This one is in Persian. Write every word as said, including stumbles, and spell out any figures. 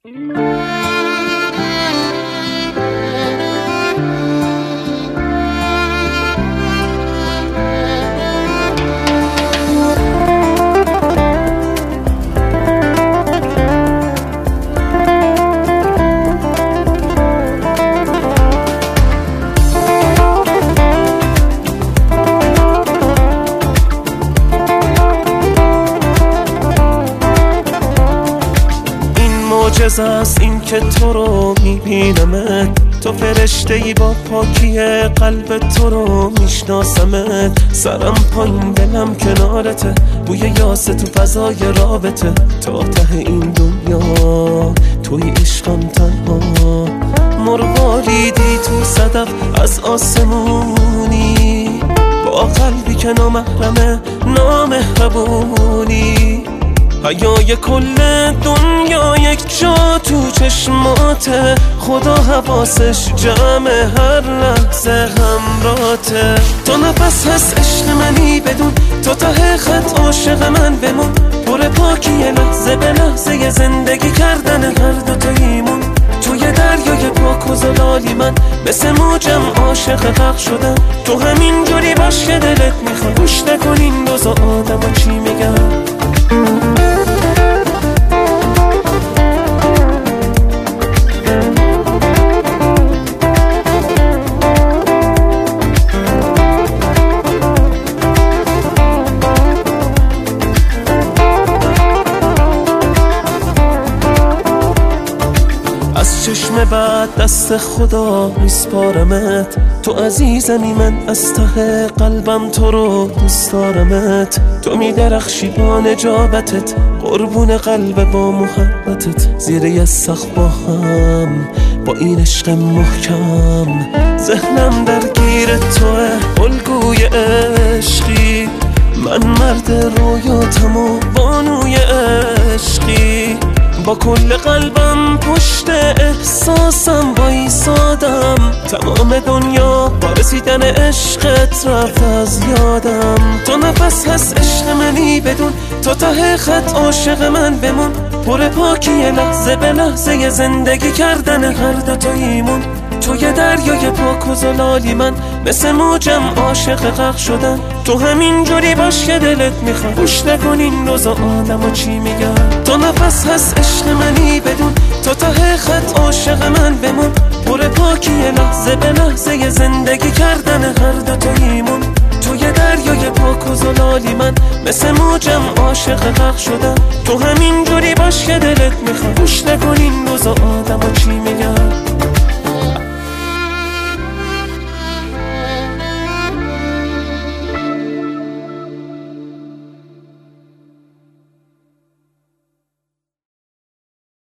معجزه است این که تو رو میبینمت، تو فرشته ای با پاکی قلب تو رو میشناسمت. سرم پایین دلم کنارته، بوی یاس تو فضای رابطه. تا ته این دنیا توی عشقم تنها، مرغاریدی تو صدف از آسمونی، با قلبی که نامحرمه نامهربونی. حیای کل دنیا یک جا تو چشماته، خدا حواسش جمع هر لحظه همراته. تو نفس هست عشق منی بدون، تو ته خط عاشق من بمون. پر پاکی لحظه به لحظه زندگی کردن هر دو تاییمون. توی دریای پاک و زلالی من مثل موجم عاشق غرق شدم. تو همین جوری باش که دلت میخواد، گوش نکن این روزا آدم و چی میگن. از چشم بعد دست خدا میسپارمت، تو عزیزمی من از ته قلبم تو رو دوست دارمت. تو میدرخشی با نجابتت، قربون قلب با محبتت. زیر یه سقف با هم با این عشق محکم، ذهنم درگیر توه الگوی عشقی. من مرد رویاتم و بانوی عشقی، با کل قلبم پشت احساسم بایستادم. تمام دنیا با رسیدن عشقت رفت از یادم. تو نفس هست عشق منی بدون، تو ته خط عاشق من بمون. پر پاکی لحظه به لحظه زندگی کردن هر دو تاییمون. توی دریای پاک و زلالی من مثل موجم عاشق غرق شدم. تو همین جوری باش که دلت میخواد، گوش نکن این روزا آدم و چی میگن. تو نفس هست عشق منی بدون، تو ته خط عاشق من بمون. پر پاکی لحظه به لحظه زندگی کردن هر دو تاییمون. توی دریای پاک و زلالی من مثل موجم عاشق غرق شدم. تو همین جوری باش که دلت میخواد، گوش نکن این روزا آدم و چی میگن.